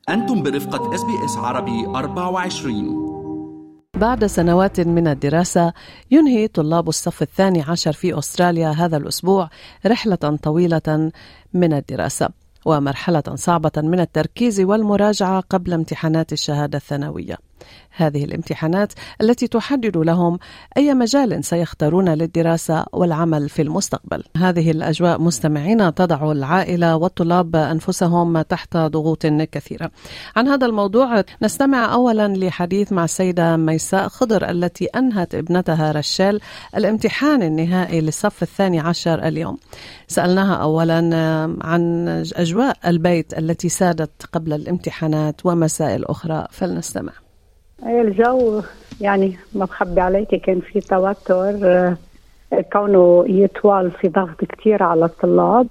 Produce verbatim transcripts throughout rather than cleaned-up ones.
أنتم برفقة إس بي إس عربي أربعة وعشرين. بعد سنوات من الدراسة ينهي طلاب الصف الثاني عشر في أستراليا هذا الأسبوع رحلة طويلة من الدراسة ومرحلة صعبة من التركيز والمراجعة قبل امتحانات الشهادة الثانوية. هذه الامتحانات التي تحدد لهم أي مجال سيختارون للدراسة والعمل في المستقبل. هذه الأجواء مستمعين تضع العائلة والطلاب أنفسهم تحت ضغوط كثيرة. عن هذا الموضوع نستمع أولا لحديث مع السيدة ميساء خضر التي أنهت ابنتها رشال الامتحان النهائي للصف الثاني عشر اليوم. سألناها أولا عن أجواء البيت التي سادت قبل الامتحانات ومسائل أخرى، فلنستمع. الجو يعني ما بخبي عليك كان في توتر، كونه يطول في ضغط كتير على الطلاب،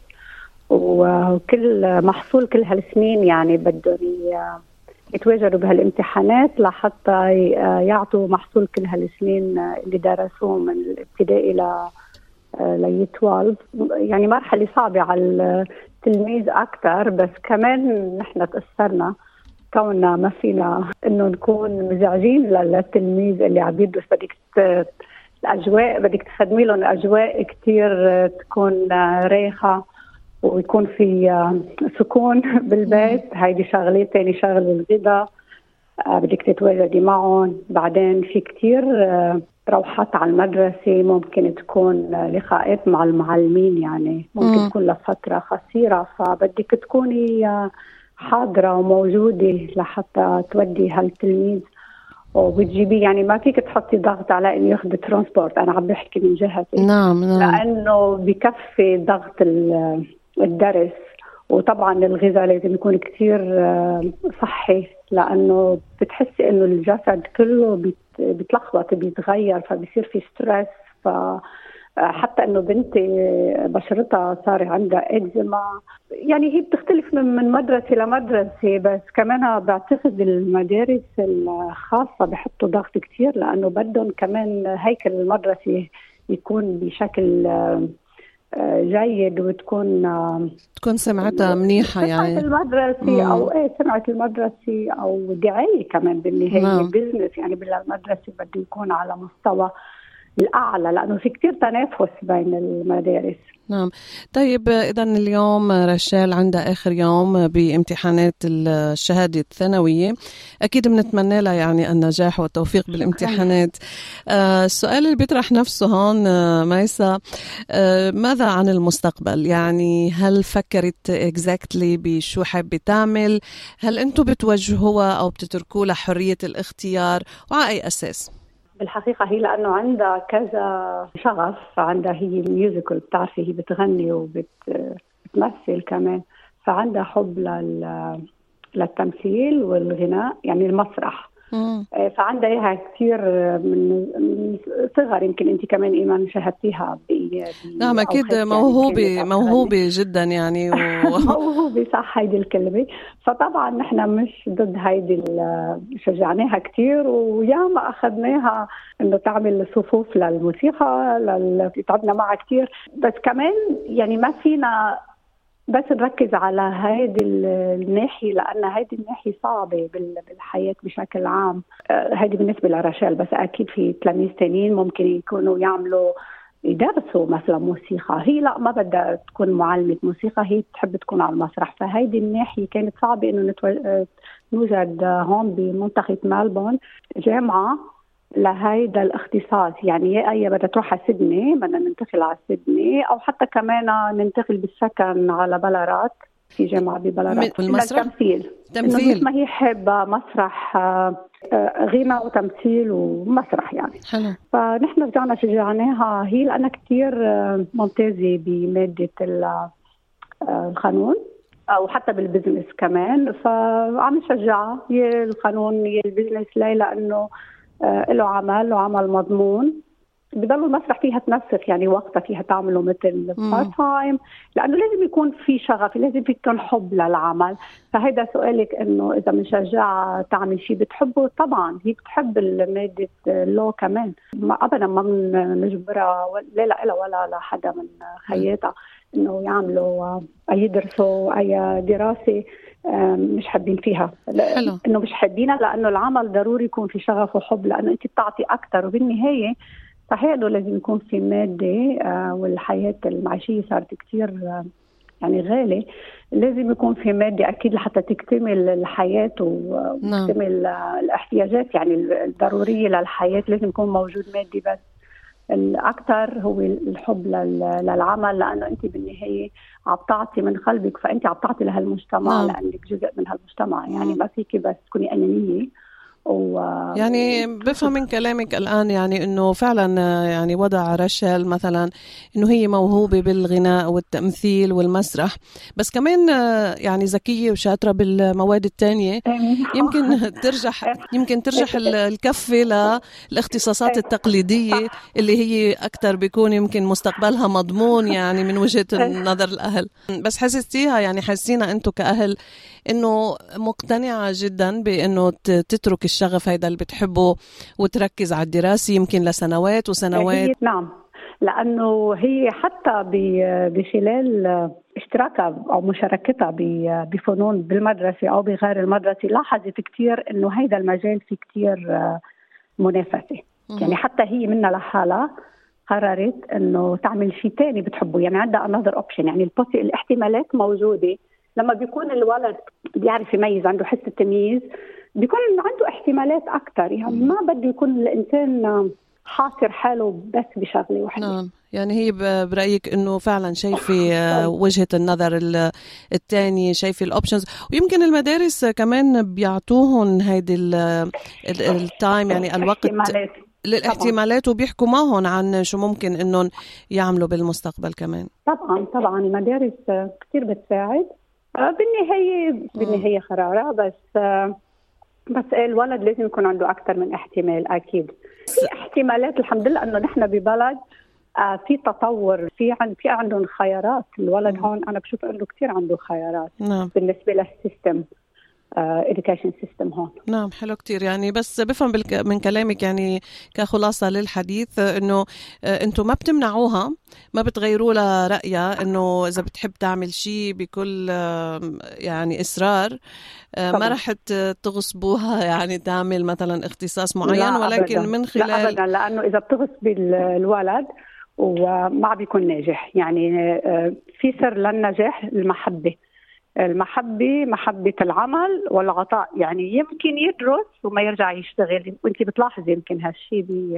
وكل محصول كل هالسنين يعني بدهم يتواجدوا بهالامتحانات لحتى يعطوا محصول كل هالسنين اللي درسوه من الابتدائي ل لي اثناشر. يعني مرحلة صعبة على التلميذ أكتر، بس كمان نحن تأثرنا كوننا ما فينا إنه نكون مزعجين للتلميذ اللي عم يدرس. بدك الأجواء بدك تخدمي لهم أجواء كتير تكون رايحة ويكون في سكون بالبيت. هيدي شغلة. تاني شغلة الغذاء، بدك تتواجدي معهم. بعدين في كتير روحات على المدرسة، ممكن تكون لقاءات مع المعلمين، يعني ممكن م. تكون لفترة قصيرة، فبدك تكوني حاضرة وموجودة لحتى تودي هالتلميذ وبتجيبي. يعني ما فيك تحطي ضغط على انه ياخذ ترانسبورت، انا عم بحكي من جهتي. نعم نعم. لانه بكفي ضغط الدرس، وطبعا الغذاء لازم يكون كتير صحي، لانه بتحسي انه الجسد كله بيتلخبط بيتغير، فبيصير في ستريس. ف حتى انه بنتي بشرتها صار عندها اكزيما. يعني هي بتختلف من مدرسه لمدرسه، بس كمان بعتقد المدارس الخاصه بحطوا ضغط كتير، لانه بدهم كمان هيكل المدرسه يكون بشكل جيد، وتكون تكون سمعتها منيحه، يعني سمعة المدرسه او ايه سمعه المدرسه او دعايه كمان بالنهايه. نعم. بيزنس يعني بالمدرسه بده يكون على مستوى الأعلى، لأنه في كتير تنافس بين المدارس. نعم. طيب إذن اليوم رشال عندها آخر يوم بامتحانات الشهادة الثانوية، أكيد بنتمنى لها يعني النجاح والتوفيق بالامتحانات. آه السؤال اللي بيطرح نفسه هون آه ميساء، آه ماذا عن المستقبل؟ يعني هل فكرت exactly بشو حابة تعمل؟ هل أنتوا بتوجهوها أو بتتركوا لها حرية الاختيار، وعلى أي أساس؟ بالحقيقة هي لأنه عندها كذا شغف، عندها هي الميوزيكال، بتعرفي هي بتغني وبتمثل كمان، فعندها حب لل... للتمثيل والغناء، يعني المسرح. مم. فعندها إياها كثير من صغر. يمكن أنت كمان إيمان شاهدتيها. نعم أكيد موهوبة موهوبة جدا يعني و... موهوبة صح، هيدي الكلمة. فطبعا نحن مش ضد هيدي، شجعناها كتير وياما أخذناها إنه تعمل صفوف للموسيقى، لل... تعبنا معها كتير، بس كمان يعني ما فينا بس نركز على هيدي الناحية، لأن هيدي الناحية صعبة بالحياة بشكل عام. هيدي بالنسبة لرشال، بس أكيد في تلاميذ تانيين ممكن يكونوا يعملوا يدرسوا مثلا موسيقى. هي لا، ما بدها تكون معلمة موسيقى، هي بتحب تكون على المسرح. فهيدي الناحية كانت صعبة إنه نتو... نوجد هون بمنطقة ملبون جامعة لهيدا الاختصاص. يعني يا أي بدها تروح على سيدني، بدنا ننتقل على سيدني، أو حتى كمان ننتقل بالسكن على بلارات، في جامعة ببلارات. المسرح تمثيل تمثيل إنه ما هي حابة مسرح، غنى وتمثيل ومسرح يعني. حلو. فنحن رجعنا شجعناها هي، لأنها كتير ممتازة بمادة القانون أو حتى بالبزنس كمان، فعم نشجعها يا القانون يا البزنس. ليه؟ لأنه له عمل وعمل مضمون، بضل المسرح فيها تنسق، يعني وقتها فيها تعمله مثل بارت تايم، لأنه لازم يكون في شغف، لازم يكون حب للعمل. فهذا سؤالك إنه إذا بنشجعها تعمل شيء بتحبه، طبعا هي بتحب مادة اللو كمان، ما أبدا ما بنجبرها لا لا إلا ولا لحدا من خياتها إنه يعملوا أي يدرسوا أي دراسة. مش حابين فيها. حلو. إنه مش حابينها لأنه العمل ضروري يكون في شغف وحب، لأنه أنت بتعطي أكتر، وبالنهاية صحيح إنه لازم يكون في مادة، والحياة المعيشية صارت كتير يعني غالي، لازم يكون في مادة أكيد لحتى تكتمل الحياة وتكتمل نعم. الاحتياجات يعني الضرورية للحياة، لازم يكون موجود مادي. بس الأكثر هو الحب للعمل، لأنه أنت بالنهاية عم تعطي من قلبك، فأنت عم تعطي لهالمجتمع نعم. لأنك جزء من هالمجتمع يعني نعم. ما فيك بس تكوني أنانية. و... يعني بفهم من كلامك الآن يعني إنه فعلا يعني وضع رشال مثلا إنه هي موهوبة بالغناء والتمثيل والمسرح، بس كمان يعني ذكية وشاطرة بالمواد التانية، يمكن ترجح يمكن ترجح الكفة للاختصاصات التقليدية اللي هي أكتر بيكون يمكن مستقبلها مضمون يعني من وجهة نظر الأهل. بس حسستيها يعني حسينا أنتوا كأهل إنه مقتنعة جدا بإنه تترك الشغف هيدا اللي بتحبه وتركز على الدراسة يمكن لسنوات وسنوات؟ نعم، لأنه هي حتى بخلال اشتراكها أو مشاركتها بفنون بالمدرسة أو بغير المدرسة لاحظت كتير إنه هيدا المجال فيه كتير منافسة. يعني حتى هي منها لحالها قررت إنه تعمل شيء تاني بتحبه، يعني عندها another option، يعني البوسي الاحتمالات موجودة. لما بيكون الولد بيعرف يميز، عنده حس التمييز، بيكون عنده احتمالات أكتر. يعني ما بده يكون الإنسان حاصر حاله بس بشغلة واحدة. نعم، يعني هي برأيك إنه فعلا شايفة وجهة النظر الثاني، شايفة الأوبشنز، ويمكن المدارس كمان بيعطوهم هيدي التايم يعني الوقت للاحتمالات وبيحكوا معهم عن شو ممكن إنهم يعملوا بالمستقبل كمان. طبعا طبعا المدارس كتير بتساعد. بالنهاية بالنهاية قرارة، بس بس الولد لازم يكون عنده أكثر من احتمال. أكيد في احتمالات، الحمد لله إنه نحن ببلد في تطور، في عن في عندهم خيارات. الولد هون أنا بشوف إنه كتير عنده خيارات نعم. بالنسبة للسيستم education system هون. نعم، حلو كتير. يعني بس بفهم من كلامك يعني كخلاصة للحديث إنه أنتم ما بتمنعوها، ما بتغيروا لها رأيها، إنه إذا بتحب تعمل شيء بكل يعني إصرار طبعا. ما رح تغصبوها يعني تعمل مثلا اختصاص معين، ولكن أبداً. من خلال لا أبدا، لأنه إذا بتغصب الولد وما بيكون ناجح. يعني في سر للنجاح المحبة المحبة محبة العمل والعطاء. يعني يمكن يدرس وما يرجع يشتغل، وانت بتلاحظي يمكن هالشي بي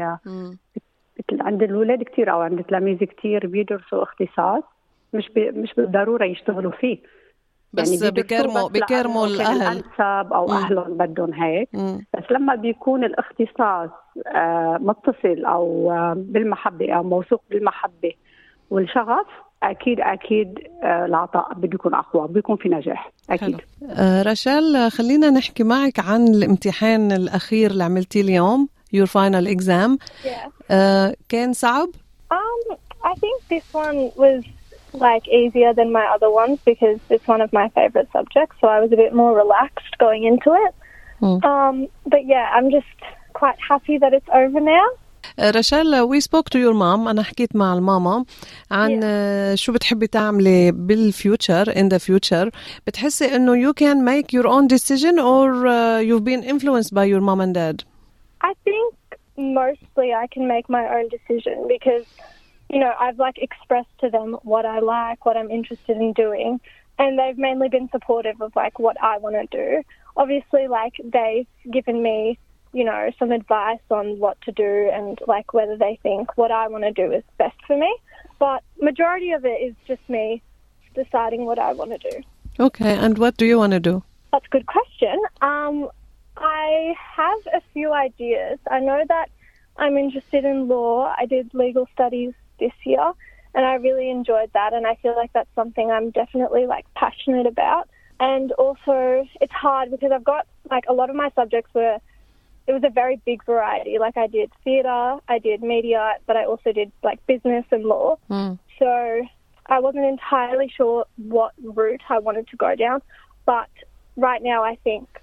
عند الولاد كتير أو عند التلاميذ كتير بيدرسوا اختصاص مش ب... مش بالضرورة يشتغلوا فيه، بس يعني بيكرموا بيكرموا الأهل الأنسب أو مم. أهلهم بدهم هيك. مم. بس لما بيكون الاختصاص آه متصل أو آه بالمحبة أو موثوق بالمحبة والشغف، أكيد أكيد آه العطاء بده يكون أقوى، بيكون في نجاح أكيد. آه رشال، خلينا نحكي معك عن الامتحان الأخير اللي عملتيه اليوم، your final exam. Yeah. آه كان صعب؟ Um, I think this one was like easier than my other ones because it's one of my favorite subjects, so I was a bit more relaxed going into it. Mm. Um, but yeah, I'm just quite happy that it's over now. رشال, we spoke to your mom. أنا حكيت مع الماما عن yeah. شو بتحبي تعملي بالfuture, in the future. بتحسي إنه you can make your own decision or uh, you've been influenced by your mom and dad? I think mostly I can make my own decision because, you know, I've like expressed to them what I like, what I'm interested in doing, and they've mainly been supportive of like what I want to do. Obviously, like they've given me, you know, some advice on what to do and like whether they think what I want to do is best for me. But majority of it is just me deciding what I want to do. Okay, and what do you want to do? That's a good question. Um, I have a few ideas. I know that I'm interested in law. I did legal studies this year and I really enjoyed that, and I feel like that's something I'm definitely like passionate about. And also it's hard because I've got like a lot of my subjects were, it was a very big variety. Like I did theatre, I did media, but I also did like business and law. Mm. So I wasn't entirely sure what route I wanted to go down. But right now I think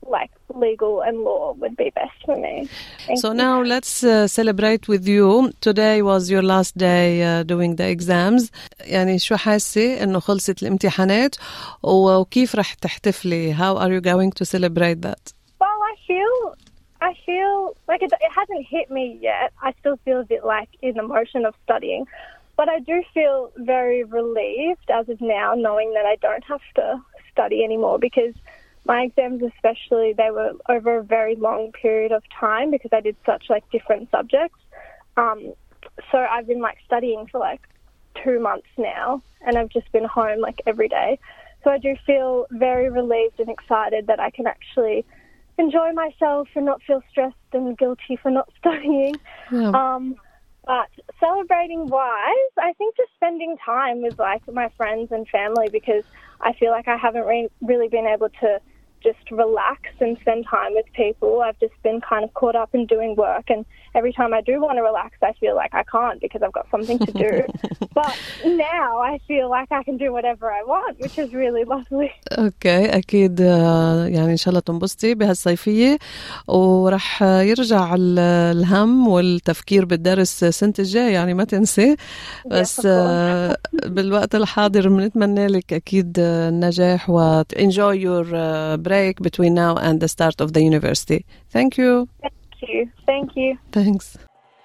like legal and law would be best for me. Thank so you. now let's uh, celebrate with you. Today was your last day uh, doing the exams. يعني شو حاسة إنه خلصت الامتحانات وكيف رح تحتفلي? How are you going to celebrate that? Well, I feel, I feel like it, it hasn't hit me yet. I still feel a bit like in the motion of studying. But I do feel very relieved as of now, knowing that I don't have to study anymore, because my exams especially, they were over a very long period of time because I did such like different subjects. Um, so I've been like studying for like two months now, and I've just been home like every day. So I do feel very relieved and excited that I can actually enjoy myself and not feel stressed and guilty for not studying. Yeah. Um, But celebrating wise, I think just spending time with like my friends and family, because I feel like I haven't re- really been able to just relax and spend time with people. I've just been kind of caught up in doing work, and every time I do want to relax, I feel like I can't because I've got something to do. But now I feel like I can do whatever I want, which is really lovely. اوكي اكيد يعني ان شاء الله تنبسطي بهالصيفيه ورح يرجع الهم والتفكير بالدرس سنه الجاي، يعني ما تنسي. بس بالوقت الحاضر بنتمنى لك اكيد النجاح و enjoy your break between now and the start of the university. Thank you. Thank you. Thank you. Thanks.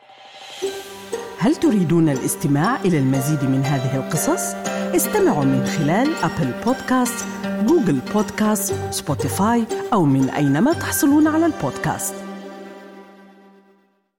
هل تريدون الاستماع إلى المزيد من هذه القصص؟ استمعوا من خلال أبل بودكاست، جوجل بودكاست، سبوتيفاي أو من أينما تحصلون على البودكاست.